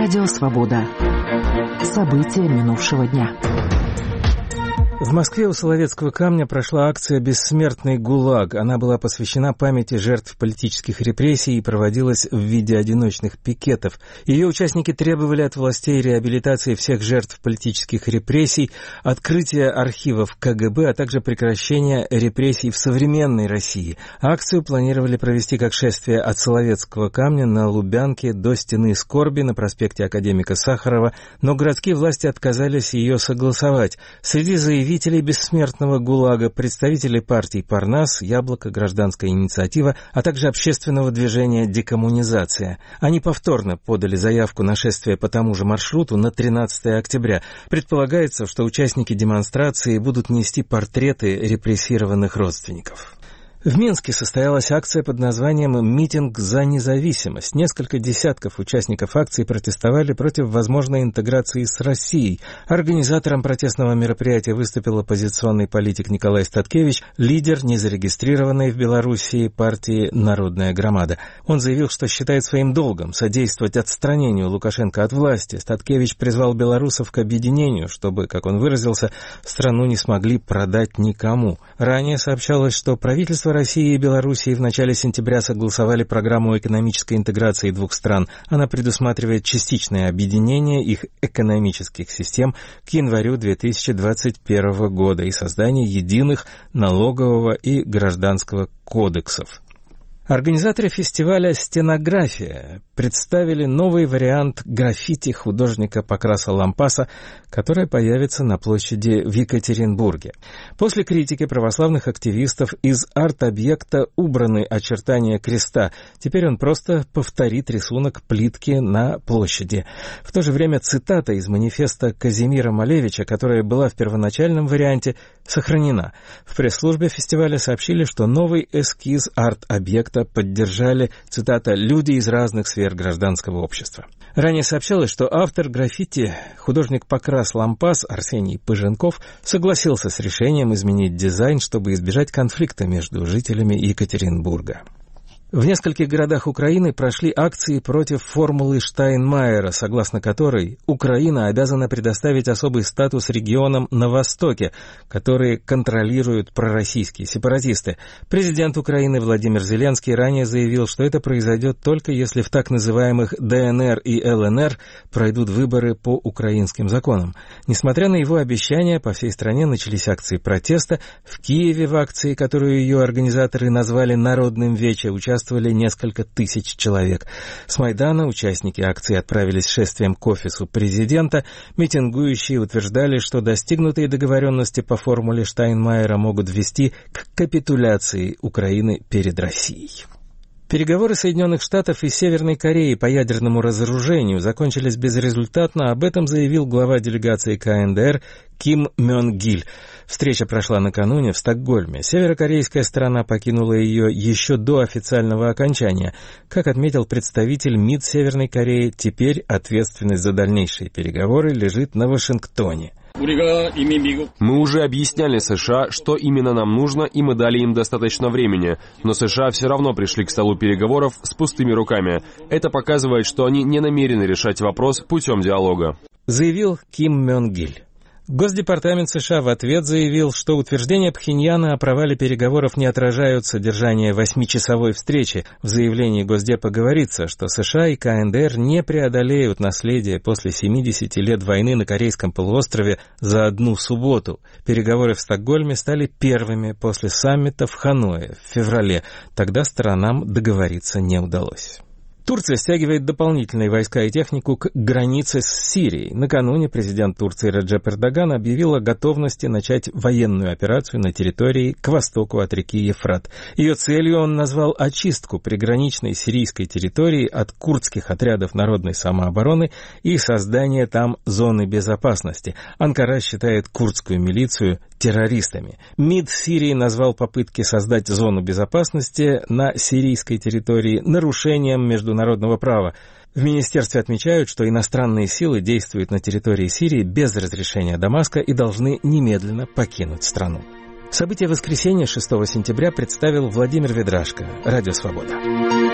Радио «Свобода». События минувшего дня. В Москве у Соловецкого камня прошла акция «Бессмертный ГУЛАГ». Она была посвящена памяти жертв политических репрессий и проводилась в виде одиночных пикетов. Ее участники требовали от властей реабилитации всех жертв политических репрессий, открытия архивов КГБ, а также прекращения репрессий в современной России. Акцию планировали провести как шествие от Соловецкого камня на Лубянке до Стены скорби на проспекте Академика Сахарова, но городские власти отказались ее согласовать. Среди заявителей бессмертного ГУЛАГа представители партий «Парнас», «Яблоко», «Гражданская инициатива», а также общественного движения «Декоммунизация». Они повторно подали заявку на шествие по тому же маршруту на 13 октября. Предполагается, что участники демонстрации будут нести портреты репрессированных родственников. В Минске состоялась акция под названием «Митинг за независимость». Несколько десятков участников акции протестовали против возможной интеграции с Россией. Организатором протестного мероприятия выступил оппозиционный политик Николай Статкевич, лидер незарегистрированной в Белоруссии партии «Народная громада». Он заявил, что считает своим долгом содействовать отстранению Лукашенко от власти. Статкевич призвал белорусов к объединению, чтобы, как он выразился, страну не смогли продать никому. Ранее сообщалось, что правительство России и Белоруссии в начале сентября согласовали программу экономической интеграции двух стран. Она предусматривает частичное объединение их экономических систем к январю 2021 года и создание единых налогового и гражданского кодексов. Организаторы фестиваля «Стенография» представили новый вариант граффити художника Покраса Лампаса, который появится на площади в Екатеринбурге. После критики православных активистов из арт-объекта убраны очертания креста. Теперь он просто повторит рисунок плитки на площади. В то же время цитата из манифеста Казимира Малевича, которая была в первоначальном варианте, сохранена. В пресс-службе фестиваля сообщили, что новый эскиз арт-объекта поддержали, цитата, «люди из разных сфер гражданского общества». Ранее сообщалось, что автор граффити, художник Покрас Лампас Арсений Пыженков, согласился с решением изменить дизайн, чтобы избежать конфликта между жителями Екатеринбурга. В нескольких городах Украины прошли акции против формулы Штайнмайера, согласно которой Украина обязана предоставить особый статус регионам на Востоке, которые контролируют пророссийские сепаратисты. Президент Украины Владимир Зеленский ранее заявил, что это произойдет только если в так называемых ДНР и ЛНР пройдут выборы по украинским законам. Несмотря на его обещания, по всей стране начались акции протеста. В Киеве в акции, которую ее организаторы назвали «Народным вече», участвовали несколько тысяч человек. С Майдана участники акции отправились шествием к офису президента. Митингующие утверждали, что достигнутые договоренности по формуле Штайнмайера могут вести к капитуляции Украины перед Россией. Переговоры Соединенных Штатов и Северной Кореи по ядерному разоружению закончились безрезультатно. Об этом заявил глава делегации КНДР Ким Мён Гиль. Встреча прошла накануне в Стокгольме. Северокорейская сторона покинула ее еще до официального окончания. Как отметил представитель МИД Северной Кореи, теперь ответственность за дальнейшие переговоры лежит на Вашингтоне. Мы уже объясняли США, что именно нам нужно, и мы дали им достаточно времени. Но США все равно пришли к столу переговоров с пустыми руками. Это показывает, что они не намерены решать вопрос путем диалога, заявил Ким Мён Гиль. Госдепартамент США в ответ заявил, что утверждения Пхеньяна о провале переговоров не отражают содержание 8-часовой встречи. В заявлении Госдепа говорится, что США и КНДР не преодолеют наследие после 70 лет войны на Корейском полуострове за одну субботу. Переговоры в Стокгольме стали первыми после саммита в Ханое в феврале. Тогда сторонам договориться не удалось. Турция стягивает дополнительные войска и технику к границе с Сирией. Накануне президент Турции Реджеп Эрдоган объявил о готовности начать военную операцию на территории к востоку от реки Ефрат. Ее целью он назвал очистку приграничной сирийской территории от курдских отрядов народной самообороны и создание там зоны безопасности. Анкара считает курдскую милицию террористами. МИД Сирии назвал попытки создать зону безопасности на сирийской территории нарушением международного права. В министерстве отмечают, что иностранные силы действуют на территории Сирии без разрешения Дамаска и должны немедленно покинуть страну. События воскресенья 6 сентября представил Владимир Ведрашко. Радио «Свобода».